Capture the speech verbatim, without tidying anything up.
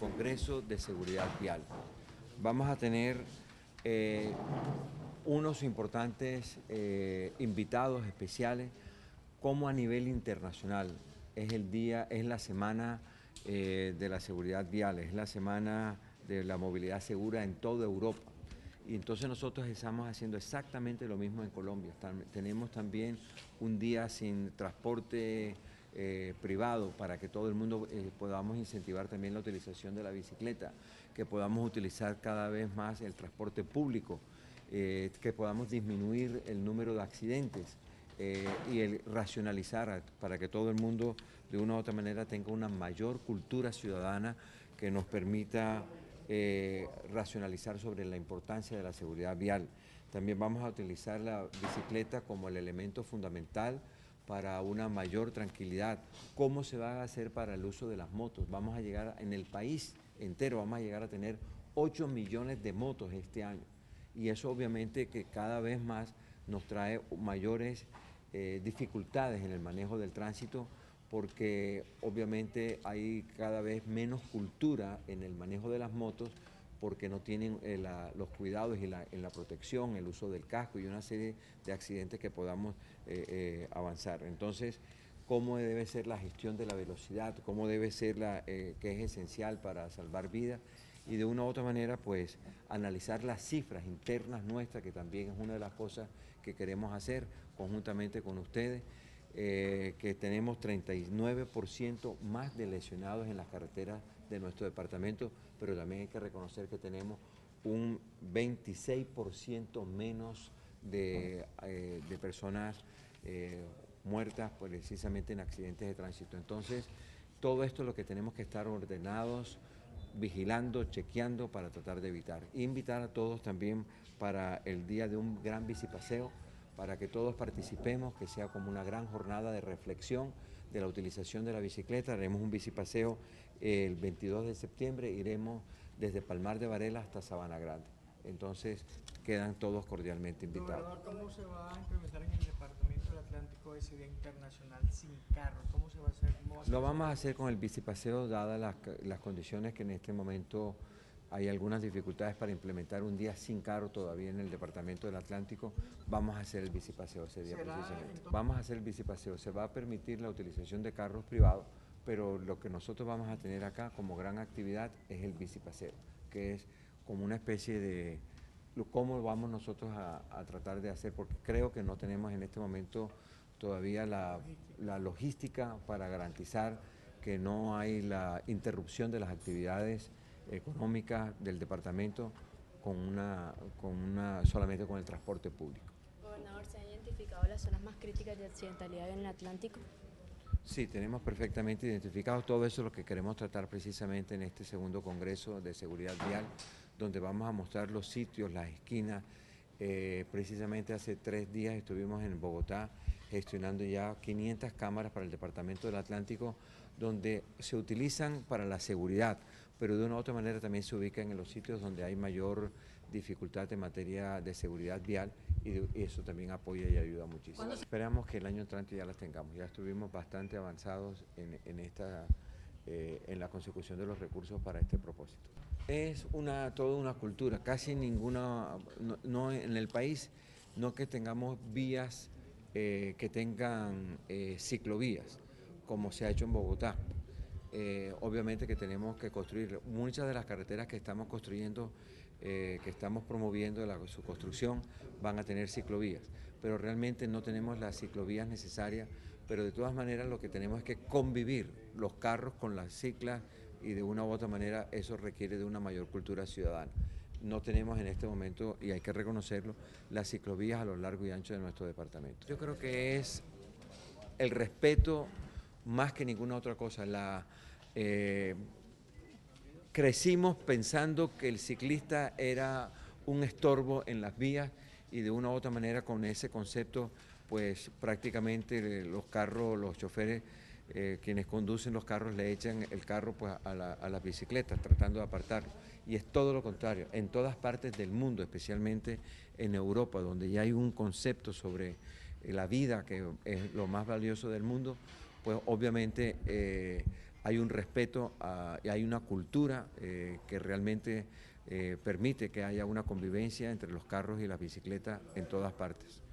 Congreso de Seguridad Vial. Vamos a tener eh, unos importantes eh, invitados especiales, como a nivel internacional. Es el día, es la semana eh, de la seguridad vial, es la semana de la movilidad segura en toda Europa. Y entonces nosotros estamos haciendo exactamente lo mismo en Colombia. Están, tenemos también un día sin transporte eh, privado para que todo el mundo eh, podamos incentivar también la utilización de la bicicleta, que podamos utilizar cada vez más el transporte público, eh, que podamos disminuir el número de accidentes eh, y el racionalizar para que todo el mundo de una u otra manera tenga una mayor cultura ciudadana que nos permita Eh, racionalizar sobre la importancia de la seguridad vial. También vamos a utilizar la bicicleta como el elemento fundamental para una mayor tranquilidad. ¿Cómo se va a hacer para el uso de las motos? Vamos a llegar en el país entero, vamos a llegar a tener ocho millones de motos este año. Y eso obviamente que cada vez más nos trae mayores eh, dificultades en el manejo del tránsito, porque obviamente hay cada vez menos cultura en el manejo de las motos, porque no tienen eh, la, los cuidados y la, en la protección, el uso del casco y una serie de accidentes que podamos eh, eh, avanzar. Entonces, cómo debe ser la gestión de la velocidad, cómo debe ser la eh, que es esencial para salvar vidas, y de una u otra manera pues analizar las cifras internas nuestras, que también es una de las cosas que queremos hacer conjuntamente con ustedes. Eh, que tenemos treinta y nueve por ciento más de lesionados en las carreteras de nuestro departamento, pero también hay que reconocer que tenemos un veintiséis por ciento menos de, eh, de personas eh, muertas precisamente en accidentes de tránsito. Entonces, todo esto es lo que tenemos que estar ordenados, vigilando, chequeando para tratar de evitar. Invitar a todos también para el día de un gran bicipaseo, para que todos participemos, que sea como una gran jornada de reflexión de la utilización de la bicicleta. Haremos un bicipaseo el veintidós de septiembre, iremos desde Palmar de Varela hasta Sabana Grande. Entonces quedan todos cordialmente invitados. Gobernador, ¿cómo se va a implementar en el departamento del Atlántico ese día internacional sin carros? ¿Cómo se va a hacer? ¿Cómo va a Lo ser? vamos a hacer con el bicipaseo, dadas las, las condiciones que en este momento hay algunas dificultades para implementar un día sin carro todavía en el departamento del Atlántico. Vamos a hacer el bicipaseo ese día precisamente. Entonces... Vamos a hacer el bicipaseo. Se va a permitir la utilización de carros privados, pero lo que nosotros vamos a tener acá como gran actividad es el bicipaseo, que es como una especie de cómo vamos nosotros a, a tratar de hacer, porque creo que no tenemos en este momento todavía la, la logística para garantizar que no hay la interrupción de las actividades económicas del departamento con una, con una, solamente con el transporte público. Gobernador, ¿se han identificado las zonas más críticas de accidentalidad en el Atlántico? Sí, tenemos perfectamente identificado todo eso, lo que queremos tratar precisamente en este segundo Congreso de Seguridad Vial, donde vamos a mostrar los sitios, las esquinas. Eh, precisamente hace tres días estuvimos en Bogotá gestionando ya quinientas cámaras para el Departamento del Atlántico, donde se utilizan para la seguridad, pero de una u otra manera también se ubican en los sitios donde hay mayor dificultad en materia de seguridad vial, y, de, y eso también apoya y ayuda muchísimo. Esperamos que el año entrante ya las tengamos, ya estuvimos bastante avanzados en, en, esta, eh, en la consecución de los recursos para este propósito. Es una, toda una cultura, casi ninguna, no, no en el país, no que tengamos vías eh, que tengan eh, ciclovías, como se ha hecho en Bogotá. Eh, obviamente que tenemos que construir, muchas de las carreteras que estamos construyendo, eh, que estamos promoviendo la, su construcción, van a tener ciclovías, pero realmente no tenemos las ciclovías necesarias, pero de todas maneras lo que tenemos es que convivir los carros con las ciclas, y de una u otra manera eso requiere de una mayor cultura ciudadana. No tenemos en este momento, y hay que reconocerlo, las ciclovías a lo largo y ancho de nuestro departamento. Yo creo que es el respeto más que ninguna otra cosa. La, eh, crecimos pensando que el ciclista era un estorbo en las vías, y de una u otra manera con ese concepto pues prácticamente los carros, los choferes, eh, quienes conducen los carros le echan el carro pues a, la, a las bicicletas tratando de apartarlo, y es todo lo contrario. En todas partes del mundo, especialmente en Europa, donde ya hay un concepto sobre la vida que es lo más valioso del mundo, pues obviamente eh, hay un respeto a, y hay una cultura eh, que realmente eh, permite que haya una convivencia entre los carros y las bicicletas en todas partes.